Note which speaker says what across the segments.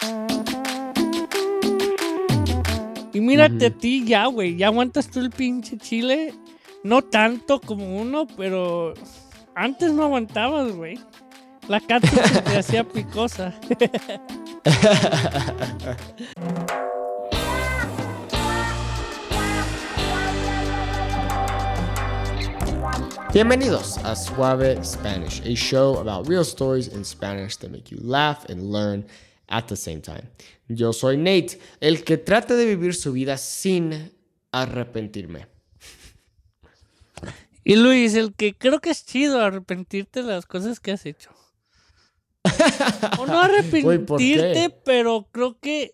Speaker 1: Y mírate a ti ya, güey. Ya aguantas tú el pinche chile. No tanto como uno, pero antes no aguantabas, güey. La cápsula se te hacía picosa.
Speaker 2: Bienvenidos a Suave Spanish, a show about real stories in Spanish that make you laugh and learn at the same time. Yo soy Nate, el que trata de vivir su vida sin arrepentirme.
Speaker 1: Y Luis, el que creo que es chido arrepentirte de las cosas que has hecho. O no arrepentirte,
Speaker 2: ¿por qué?
Speaker 1: pero creo que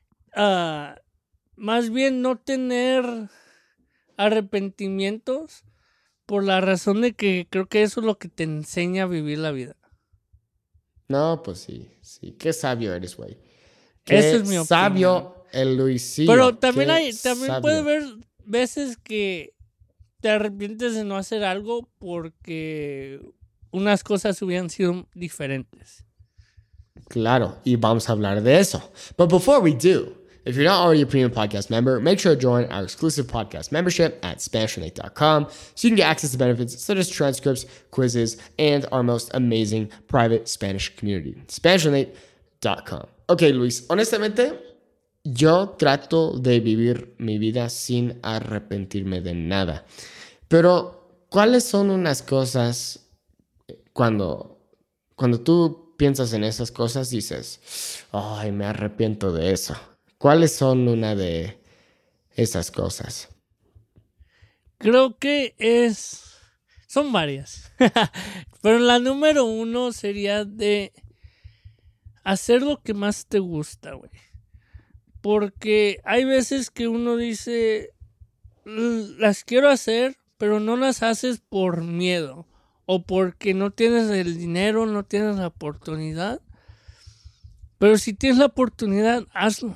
Speaker 1: más bien no tener arrepentimientos por la razón de que creo que eso es lo que te enseña a vivir la vida.
Speaker 2: No, pues sí. Qué sabio eres, güey.
Speaker 1: Esa es mi opinión.
Speaker 2: Sabio el Luisillo.
Speaker 1: Pero también
Speaker 2: sabio.
Speaker 1: puede haber veces que te arrepientes de no hacer algo porque unas cosas hubieran sido diferentes.
Speaker 2: Claro, y vamos a hablar de eso. But before we do, if you're not already a premium podcast member, make sure to join our exclusive podcast membership at SpanishWithNate.com so you can get access to benefits such as transcripts, quizzes, and our most amazing private Spanish community. SpanishWithNate.com. Ok, Luis, honestamente, yo trato de vivir mi vida sin arrepentirme de nada. Pero, ¿cuáles son unas cosas cuando tú piensas en esas cosas dices, ay, me arrepiento de eso? ¿Cuáles son una de esas cosas?
Speaker 1: Creo que son varias. Pero la número 1 sería de hacer lo que más te gusta, güey. Porque hay veces que uno dice, las quiero hacer, pero no las haces por miedo. O porque no tienes el dinero, no tienes la oportunidad. Pero si tienes la oportunidad, hazlo.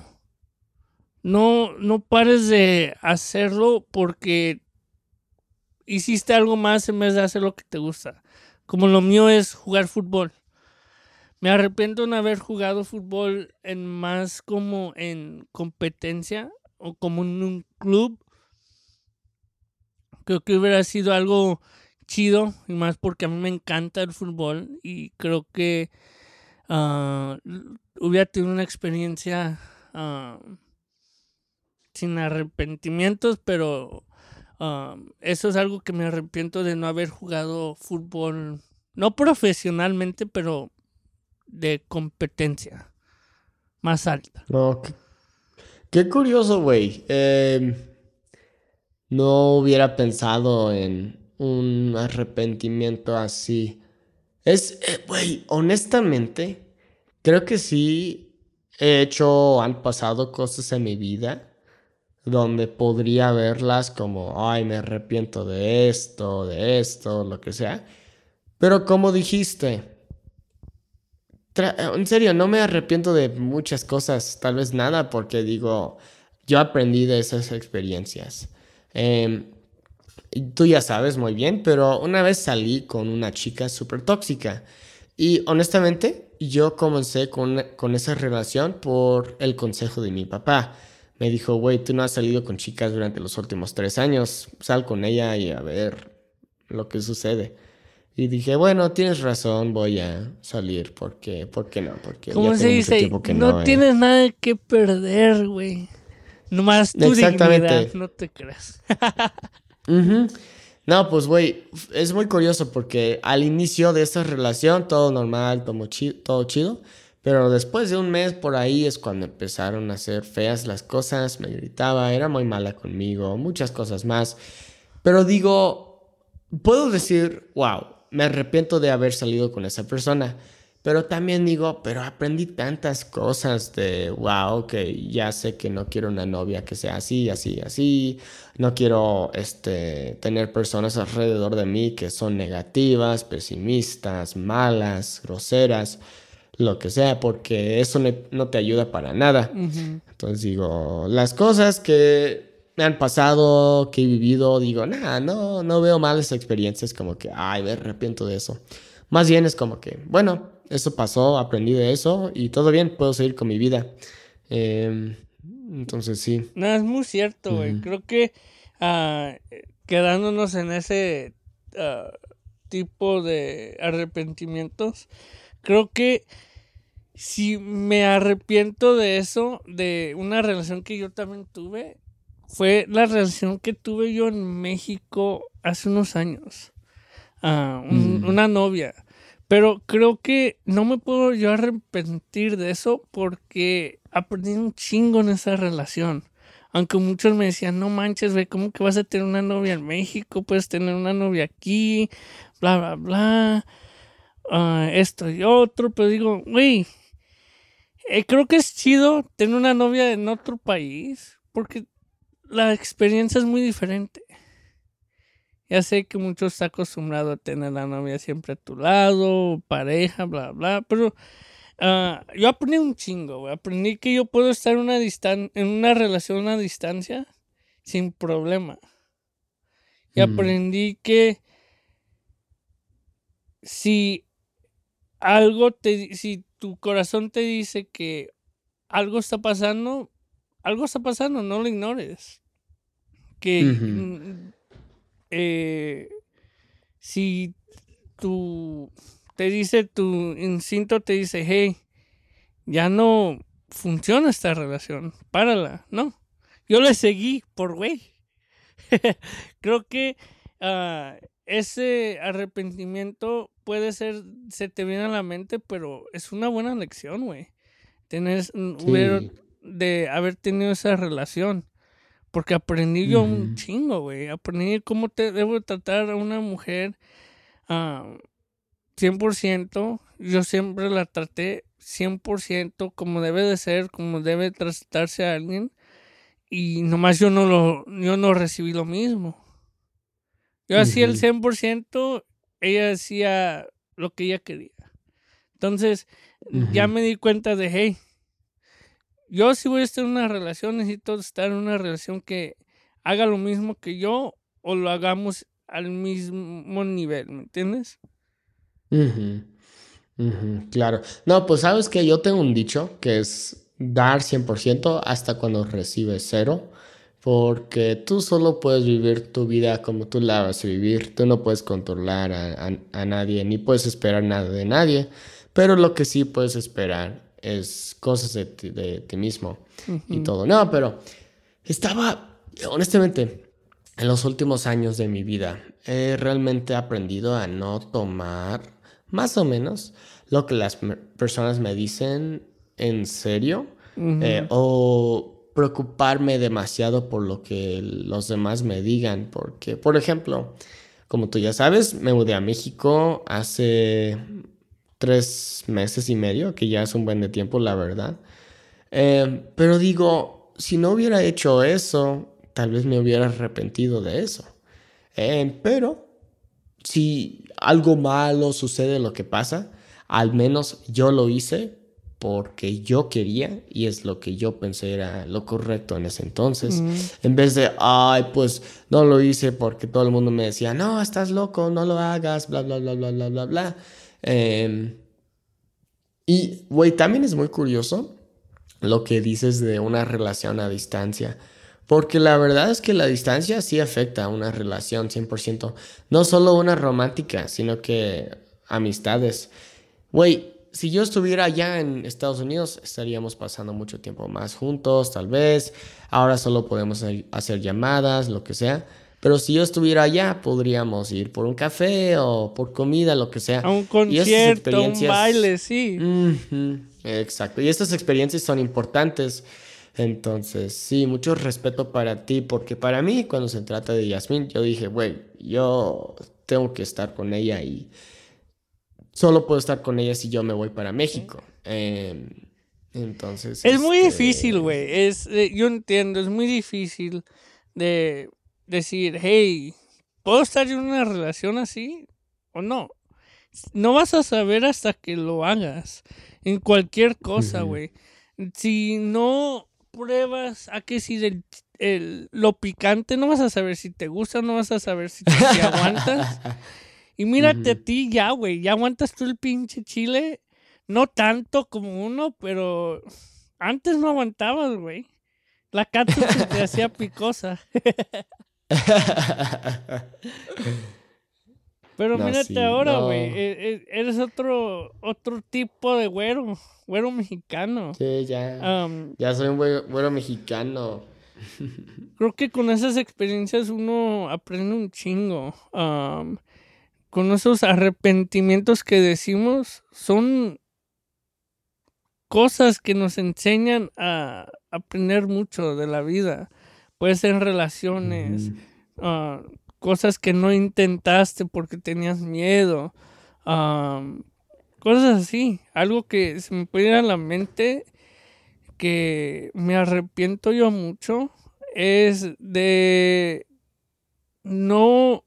Speaker 1: No pares de hacerlo porque hiciste algo más en vez de hacer lo que te gusta. Como lo mío es jugar fútbol. Me arrepiento de no haber jugado fútbol más como en competencia o como en un club. Creo que hubiera sido algo chido y más porque a mí me encanta el fútbol y creo que hubiera tenido una experiencia sin arrepentimientos, pero eso es algo que me arrepiento de no haber jugado fútbol, no profesionalmente, pero de competencia más alta.
Speaker 2: No, qué curioso, güey. No hubiera pensado en un arrepentimiento así. Güey, honestamente, creo que sí han pasado cosas en mi vida donde podría verlas como, ay, me arrepiento de esto, lo que sea. Pero como dijiste, en serio, no me arrepiento de muchas cosas, tal vez nada, porque digo, yo aprendí de esas experiencias. Tú ya sabes muy bien, pero una vez salí con una chica súper tóxica. Y honestamente, yo comencé con esa relación por el consejo de mi papá. Me dijo, güey, tú no has salido con chicas durante los últimos 3 años. Sal con ella y a ver lo que sucede. Y dije, bueno, tienes razón, voy a salir. ¿Por qué no? Porque
Speaker 1: ¿Cómo
Speaker 2: ya
Speaker 1: se
Speaker 2: tengo
Speaker 1: dice?
Speaker 2: mucho tiempo que
Speaker 1: No tienes nada que perder, güey. Nomás tu dignidad, no te creas.
Speaker 2: Uh-huh. No, pues, güey, es muy curioso porque al inicio de esta relación todo normal, todo chido. Pero después de un mes por ahí es cuando empezaron a ser feas las cosas. Me gritaba, era muy mala conmigo, muchas cosas más. Pero digo, puedo decir, wow, me arrepiento de haber salido con esa persona. Pero también digo, pero aprendí tantas cosas de, wow, que ya sé que no quiero una novia que sea así, así, así. No quiero tener personas alrededor de mí que son negativas, pesimistas, malas, groseras, lo que sea, porque eso no te ayuda para nada.
Speaker 1: Uh-huh.
Speaker 2: Entonces digo, las cosas que me han pasado, que he vivido, digo, no veo malas experiencias como que, ay, me arrepiento de eso. Más bien es como que, bueno, eso pasó, aprendí de eso y todo bien, puedo seguir con mi vida. Entonces sí.
Speaker 1: No, es muy cierto, güey. Creo que quedándonos en ese tipo de arrepentimientos, creo que si me arrepiento de eso, de una relación que yo también tuve, fue la relación que tuve yo en México hace unos años. Una novia. Pero creo que no me puedo yo arrepentir de eso porque aprendí un chingo en esa relación. Aunque muchos me decían, no manches, güey, ¿cómo que vas a tener una novia en México? Puedes tener una novia aquí, bla, bla, bla. Esto y otro. Pero digo, güey, creo que es chido tener una novia en otro país porque la experiencia es muy diferente. Ya sé que muchos están acostumbrados a tener la novia siempre a tu lado, pareja, bla, bla, pero yo aprendí un chingo, güey. Aprendí que yo puedo estar en una relación a distancia sin problema. Y aprendí que si tu corazón te dice que algo está pasando, no lo ignores. Que si tu instinto te dice, hey, ya no funciona esta relación, párala, ¿no? Yo le seguí por güey. Creo que ese arrepentimiento puede ser, se te viene a la mente, pero es una buena lección, güey. De haber tenido esa relación. Porque aprendí yo un chingo, güey. Aprendí cómo debo tratar a una mujer 100%. Yo siempre la traté 100% como debe de ser, como debe tratarse a alguien. Y nomás yo no recibí lo mismo. Yo hacía el 100%, ella hacía lo que ella quería. Entonces, ya me di cuenta de, hey, yo si voy a estar en una relación, necesito estar en una relación que haga lo mismo que yo o lo hagamos al mismo nivel, ¿me entiendes?
Speaker 2: Claro. No, pues sabes que yo tengo un dicho que es dar 100% hasta cuando recibes cero, porque tú solo puedes vivir tu vida como tú la vas a vivir, tú no puedes controlar a nadie, ni puedes esperar nada de nadie, pero lo que sí puedes esperar es cosas de ti mismo y todo. No, pero honestamente, en los últimos años de mi vida, he realmente aprendido a no tomar más o menos lo que las personas me dicen en serio, o preocuparme demasiado por lo que los demás me digan, porque, por ejemplo, como tú ya sabes, me mudé a México hace 3 meses y medio, que ya es un buen de tiempo, la verdad. Pero digo, si no hubiera hecho eso, tal vez me hubiera arrepentido de eso. Pero si algo malo sucede, lo que pasa, al menos yo lo hice porque yo quería y es lo que yo pensé era lo correcto en ese entonces. En vez de, ay, pues no lo hice porque todo el mundo me decía, no, estás loco, no lo hagas, bla, bla, bla, bla, bla, bla, bla. Y, güey, también es muy curioso lo que dices de una relación a distancia. Porque la verdad es que la distancia sí afecta a una relación 100%. No solo una romántica, sino que amistades. Güey, si yo estuviera allá en Estados Unidos, estaríamos pasando mucho tiempo más juntos, tal vez. Ahora solo podemos hacer llamadas, lo que sea. Pero si yo estuviera allá, podríamos ir por un café o por comida, lo que sea.
Speaker 1: A un concierto, a un baile, sí.
Speaker 2: Exacto. Y estas experiencias son importantes. Entonces, sí, mucho respeto para ti, porque para mí, cuando se trata de Yasmín, yo dije, güey, yo tengo que estar con ella y solo puedo estar con ella si yo me voy para México. Entonces,
Speaker 1: es muy difícil, güey. Yo entiendo, es muy difícil de decir, hey, ¿puedo estar en una relación así o no? No vas a saber hasta que lo hagas. En cualquier cosa, güey. Si no pruebas a que si lo picante, no vas a saber si te gusta, no vas a saber si aguantas. Y mírate a ti ya, güey. Ya aguantas tú el pinche chile. No tanto como uno, pero antes no aguantabas, güey. La catsup se te hacía picosa. Pero
Speaker 2: No,
Speaker 1: mírate
Speaker 2: sí,
Speaker 1: ahora, güey.
Speaker 2: no.
Speaker 1: Eres otro tipo de güero. Güero mexicano.
Speaker 2: Sí, ya.
Speaker 1: Am,
Speaker 2: Ya soy un güero mexicano.
Speaker 1: Creo que con esas experiencias uno aprende un chingo. Con esos arrepentimientos que decimos, son cosas que nos enseñan a aprender mucho de la vida. Puede ser relaciones,
Speaker 2: Ujú.
Speaker 1: ah, cosas que no intentaste porque tenías miedo, am, cosas así. Algo que se me puede ir a la mente que me arrepiento yo mucho es de no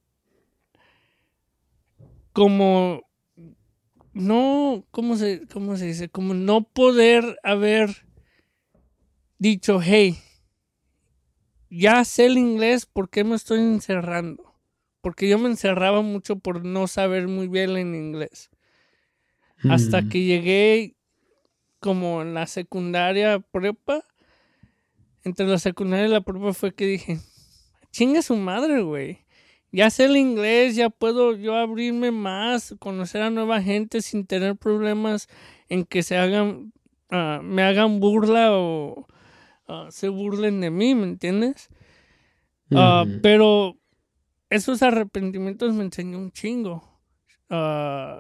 Speaker 1: como no, cómo se dice? Como no poder haber dicho, hey, ya sé el inglés, ¿por qué me estoy encerrando? Porque yo me encerraba mucho por no saber muy bien el inglés. Hasta
Speaker 2: Mm.
Speaker 1: que llegué como en la secundaria prepa, entre la secundaria y la prepa fue que dije, chinga su madre, güey. Ya sé el inglés, ya puedo yo abrirme más, conocer a nueva gente sin tener problemas en que me hagan burla o se burlen de mí, ¿me entiendes?
Speaker 2: Ujú.
Speaker 1: Pero esos arrepentimientos me enseñó un chingo. Ah,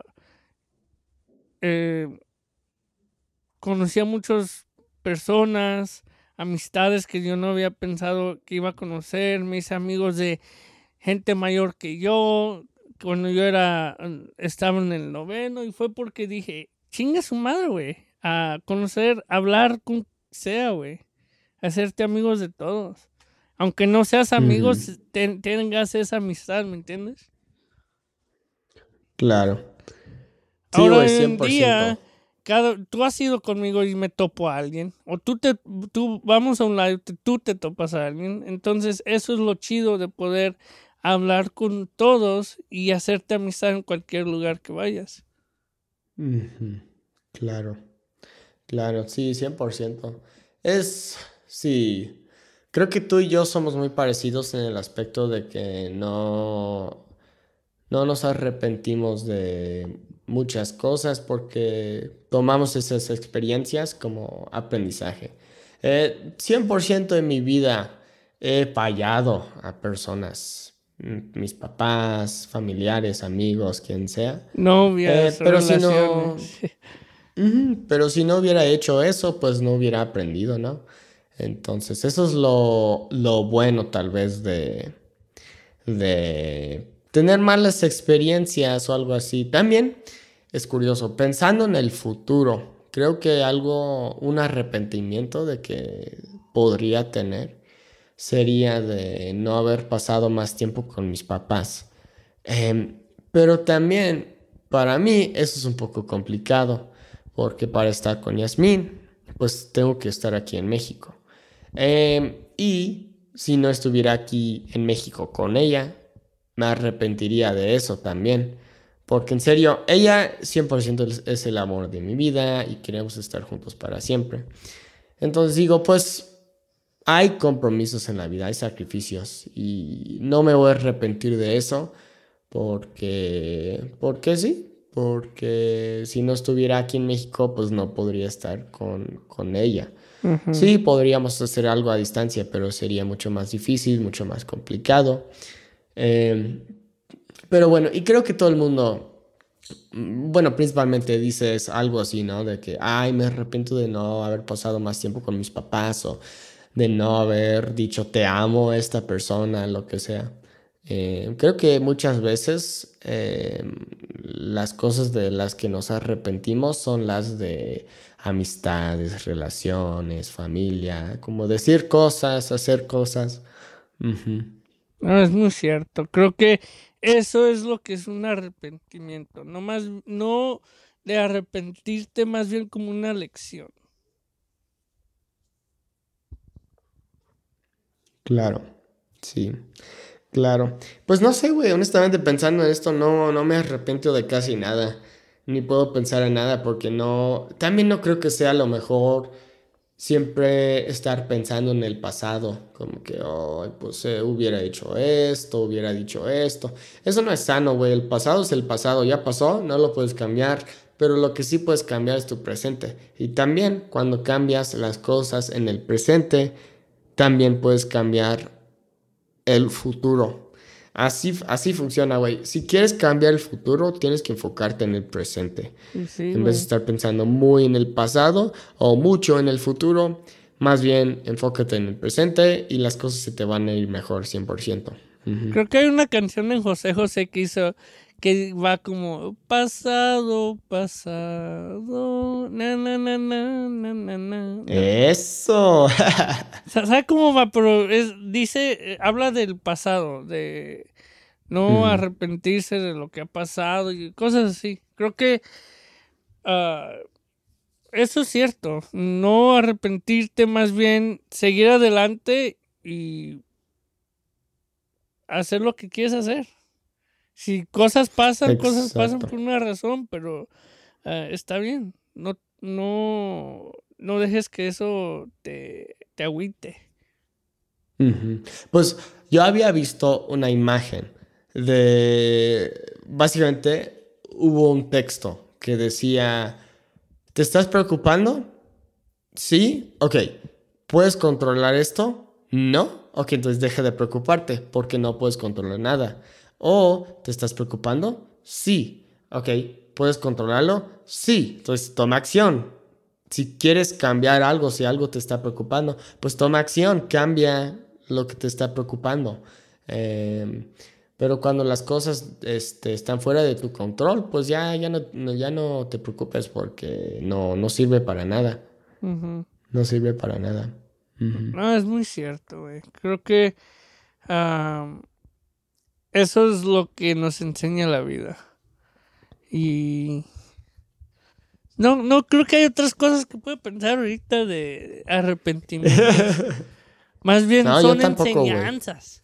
Speaker 1: eh, Conocí a muchas personas, amistades que yo no había pensado que iba a conocer, me hice amigos de gente mayor que yo, cuando yo estaba en el noveno, y fue porque dije, chinga su madre, güey, a conocer, hablar con sea, güey, hacerte amigos de todos. Aunque no seas
Speaker 2: Ujú.
Speaker 1: amigos, tengas esa amistad, ¿me entiendes?
Speaker 2: Claro. Sí,
Speaker 1: Ahora
Speaker 2: güey,
Speaker 1: hoy
Speaker 2: cien
Speaker 1: en
Speaker 2: por ciento
Speaker 1: día, tú has ido conmigo y me topo a alguien, o tú vamos a un lado, tú te topas a alguien. Entonces, eso es lo chido de poder hablar con todos y hacerte amistad en cualquier lugar que vayas.
Speaker 2: Ujú. Claro, claro, sí, 100%. Es, sí, creo que tú y yo somos muy parecidos en el aspecto de que no nos arrepentimos de muchas cosas porque tomamos esas experiencias como aprendizaje. 100% de mi vida he fallado a personas, mis papás, familiares, amigos, quien sea.
Speaker 1: Novias,
Speaker 2: Pero si no,
Speaker 1: relaciones.
Speaker 2: pero si no hubiera hecho eso, pues no hubiera aprendido, ¿no? Entonces, eso es lo bueno tal vez de tener malas experiencias o algo así. También es curioso, pensando en el futuro, creo que un arrepentimiento de que podría tener sería de no haber pasado más tiempo con mis papás. Em, pero también para mí eso es un poco complicado, porque para estar con Yasmín, pues tengo que estar aquí en México. Y si no estuviera aquí en México con ella, me arrepentiría de eso también. Porque en serio, ella 100% es el amor de mi vida y queremos estar juntos para siempre. Entonces digo, pues hay compromisos en la vida, hay sacrificios y no me voy a arrepentir de eso porque sí, porque si no estuviera aquí en México, pues no podría estar con ella.
Speaker 1: Ujú.
Speaker 2: Sí, podríamos hacer algo a distancia, pero sería mucho más difícil, mucho más complicado. Eh, pero bueno, y creo que todo el mundo, bueno, principalmente dices algo así, ¿no? De que, ay, me arrepiento de no haber pasado más tiempo con mis papás o de no haber dicho te amo a esta persona, lo que sea. Creo que muchas veces las cosas de las que nos arrepentimos son las de amistades, relaciones, familia, como decir cosas, hacer cosas. Ujú.
Speaker 1: No, es muy cierto. Creo que eso es lo que es un arrepentimiento. No de arrepentirte, más bien como una lección.
Speaker 2: Claro, sí, claro. Pues no sé, güey, honestamente pensando en esto, no me arrepiento de casi nada. ni puedo pensar en nada porque no, también no creo que sea lo mejor siempre estar pensando en el pasado, como que, oh, pues hubiera hecho esto, hubiera dicho esto. Eso no es sano, güey. El pasado es el pasado, ya pasó, no lo puedes cambiar, pero lo que sí puedes cambiar es tu presente. Y también cuando cambias las cosas en el presente, también puedes cambiar el futuro. Así funciona, güey. Si quieres cambiar el futuro, tienes que enfocarte en el presente.
Speaker 1: Sí,
Speaker 2: En vez de
Speaker 1: güey.
Speaker 2: estar pensando muy en el pasado o mucho en el futuro, más bien enfócate en el presente y las cosas se te van a ir mejor 100%. Ujú.
Speaker 1: Creo que hay una canción en José José que hizo que va como pasado, pasado, na na na na na na na na.
Speaker 2: Eso.
Speaker 1: ¿Sabe cómo va? Pero dice, habla del pasado, de no
Speaker 2: Ujú.
Speaker 1: arrepentirse de lo que ha pasado y cosas así. Creo que ah, eso es cierto. No arrepentirte, más bien seguir adelante y hacer lo que quieres hacer. Si cosas pasan
Speaker 2: Exacto.
Speaker 1: por una razón, pero está bien. No dejes que eso te agüite.
Speaker 2: Ujú. Pues yo había visto una imagen de, básicamente hubo un texto que decía, ¿te estás preocupando? Sí, ok. ¿Puedes controlar esto? No. Ok, entonces deja de preocuparte porque no puedes controlar nada. ¿O te estás preocupando? Sí. Ok. ¿Puedes controlarlo? Sí. Entonces toma acción. Si quieres cambiar algo, si algo te está preocupando, pues toma acción, cambia lo que te está preocupando. Em, pero cuando las cosas están fuera de tu control, pues ya no te preocupes porque no sirve para nada.
Speaker 1: Ujú.
Speaker 2: No sirve para nada. Ujú.
Speaker 1: No, es muy cierto, güey. Creo que ah, eso es lo que nos enseña la vida. Y no creo que hay otras cosas que puedo pensar ahorita de arrepentimientos. Más bien
Speaker 2: No, yo
Speaker 1: son
Speaker 2: tampoco, güey.
Speaker 1: enseñanzas.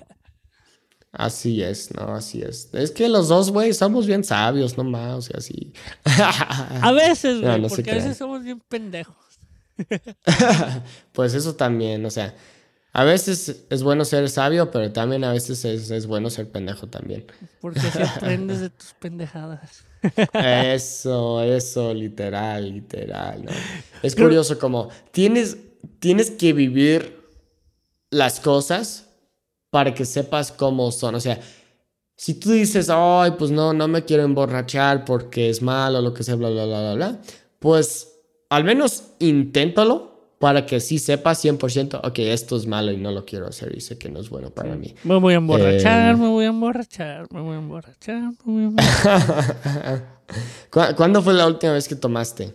Speaker 2: Así es, no, así es. Es que los dos, güey, somos bien sabios, no más, o sea, así.
Speaker 1: A veces,
Speaker 2: No,
Speaker 1: güey,
Speaker 2: no se
Speaker 1: porque a veces
Speaker 2: crean.
Speaker 1: somos bien pendejos.
Speaker 2: Pues eso también, o sea, a veces es bueno ser sabio, pero también a veces es bueno ser pendejo también.
Speaker 1: Porque si aprendes de tus pendejadas.
Speaker 2: Eso, literal, literal, ¿no? Es
Speaker 1: Creo-
Speaker 2: curioso como tienes que vivir las cosas para que sepas cómo son. O sea, si tú dices, ay, pues no me quiero emborrachar porque es malo, lo que sea, bla, bla, bla, bla, bla, pues al menos inténtalo para que sí sepas 100%, ok, esto es malo y no lo quiero hacer y sé que no es bueno para
Speaker 1: sí.
Speaker 2: mí.
Speaker 1: Me voy a emborrachar,
Speaker 2: Em,
Speaker 1: me voy a emborrachar, me voy a emborrachar, me voy a emborrachar.
Speaker 2: ¿Cuándo fue la última vez que tomaste?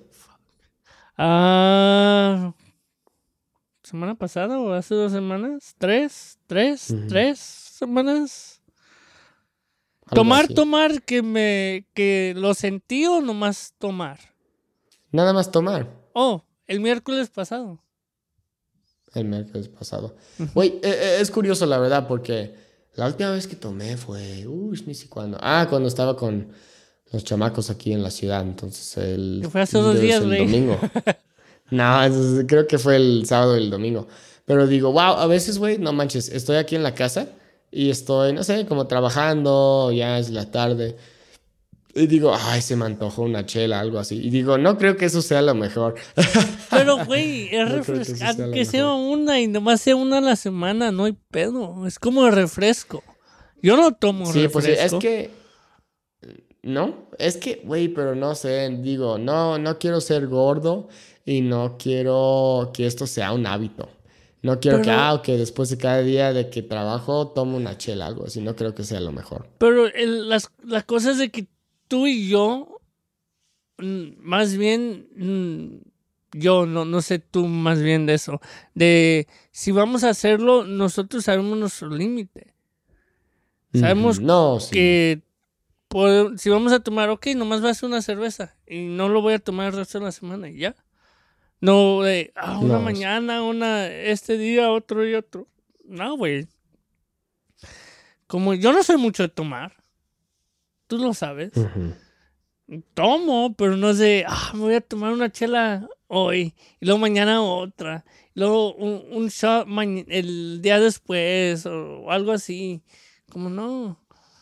Speaker 1: Ah, ¿semana pasada o hace 2 semanas?
Speaker 2: Ujú,
Speaker 1: ¿Tres semanas?
Speaker 2: algo así.
Speaker 1: Tomar que lo sentí o nomás tomar.
Speaker 2: Nada más tomar
Speaker 1: Oh, el miércoles pasado.
Speaker 2: el miércoles pasado.
Speaker 1: Ujú.
Speaker 2: Güey, es curioso la verdad porque la última vez que tomé fue, uy, ni sé cuándo. Ah, cuando estaba con los chamacos aquí en la ciudad. Entonces,
Speaker 1: Que fue hace 2 días,
Speaker 2: el
Speaker 1: güey.
Speaker 2: domingo. No, creo que fue el sábado y el domingo. Pero digo, wow, a veces, güey, no manches, estoy aquí en la casa y estoy, no sé, como trabajando, ya es la tarde. Y digo, ay, se me antojó una chela, algo así. Y digo, no creo que eso sea lo mejor.
Speaker 1: Pero, güey, es
Speaker 2: No creo que eso sea lo
Speaker 1: aunque sea
Speaker 2: mejor.
Speaker 1: una y nomás sea una a la semana, no hay pedo. Es como el refresco. Yo no tomo
Speaker 2: Sí, pues sí, es
Speaker 1: refresco.
Speaker 2: que, no, es que, güey, pero no sé, digo, no quiero ser gordo y no quiero que esto sea un hábito. No quiero que,
Speaker 1: Pero,
Speaker 2: ok, después de cada día de que trabajo, tomo una chela, algo así. No creo que sea lo mejor.
Speaker 1: pero la cosa es de que tú y yo, más bien, yo, no sé tú más bien de eso. De si vamos a hacerlo, nosotros sabemos nuestro límite.
Speaker 2: Ujú.
Speaker 1: Sabemos
Speaker 2: No, sí,
Speaker 1: que si vamos a tomar, ok, nomás va a ser una cerveza y no lo voy a tomar el resto de la semana y ya. No de, una
Speaker 2: no.
Speaker 1: mañana, este día, otro y otro. No, güey. Como yo no soy mucho de tomar, tú lo sabes.
Speaker 2: Ujú.
Speaker 1: Tomo, pero no sé, me voy a tomar una chela hoy y luego mañana otra, y luego un shot el día después o algo así. Como no.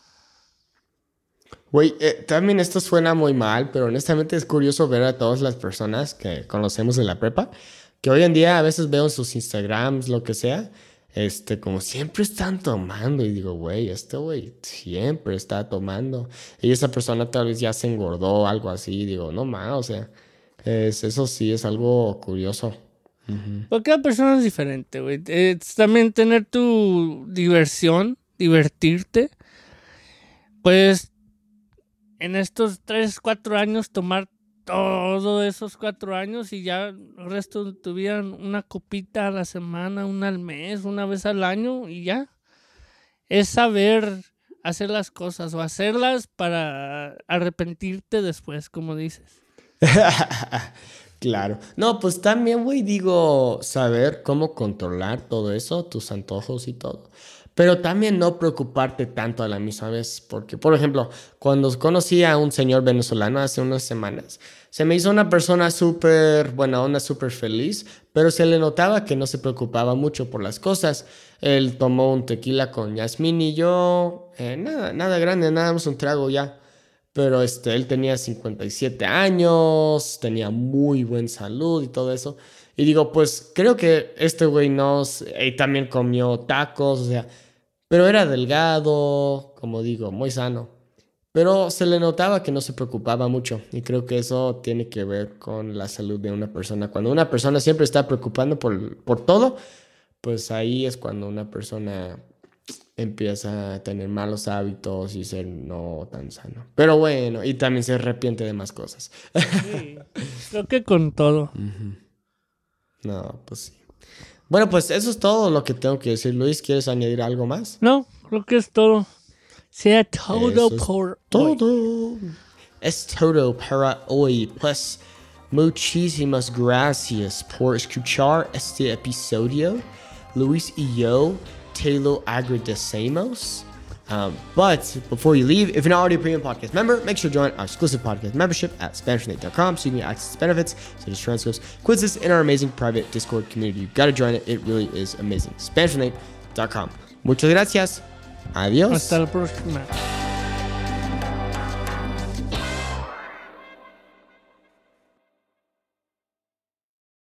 Speaker 2: Güey, también esto suena muy mal, pero honestamente es curioso ver a todas las personas que conocemos en la prepa, que hoy en día a veces veo en sus Instagrams, lo que sea, como siempre están tomando y digo, güey, este güey siempre está tomando y esa persona tal vez ya se engordó o algo así, y digo, no más, o sea, eso sí es algo curioso.
Speaker 1: Porque cada persona es diferente, güey. También tener tu diversión, divertirte. Pues en estos 3, 4 años tomar todos esos 4 años y ya el resto de tu vida una copita a la semana, una al mes, una vez al año y ya. Es saber hacer las cosas o hacerlas para arrepentirte después, como dices.
Speaker 2: Claro. No, pues también, güey, digo, saber cómo controlar todo eso, tus antojos y todo. Pero también no preocuparte tanto a la misma vez. Porque, por ejemplo, cuando conocí a un señor venezolano hace unas semanas, se me hizo una persona súper buena onda, súper feliz, pero se le notaba que no se preocupaba mucho por las cosas. Él tomó un tequila con Yasmín y yo, nada grande, nada más un trago ya. Pero él tenía 57 años, tenía muy buen salud y todo eso. Y digo, pues creo que este güey y también comió tacos, o sea, pero era delgado, como digo, muy sano. Pero se le notaba que no se preocupaba mucho. Y creo que eso tiene que ver con la salud de una persona. Cuando una persona siempre está preocupando por todo, pues ahí es cuando una persona empieza a tener malos hábitos y ser no tan sano. Pero bueno, y también se arrepiente de más cosas.
Speaker 1: Sí, creo que con todo.
Speaker 2: No, pues sí. Bueno, pues eso es todo lo que tengo que decir. Luis, ¿quieres añadir algo más?
Speaker 1: No, creo que es todo. Sea todo
Speaker 2: Eso es
Speaker 1: por hoy.
Speaker 2: todo. Es todo para hoy. Pues muchísimas gracias por escuchar este episodio. Luis y yo te lo agradecemos. But before you leave, if you're not already a premium podcast member, make sure to join our exclusive podcast membership at SpanishNate.com so you can get access to benefits such as transcripts, quizzes, and our amazing private Discord community. You've got to join it. It really is amazing. SpanishNate.com. Muchas gracias. Adiós.
Speaker 1: Hasta la próxima.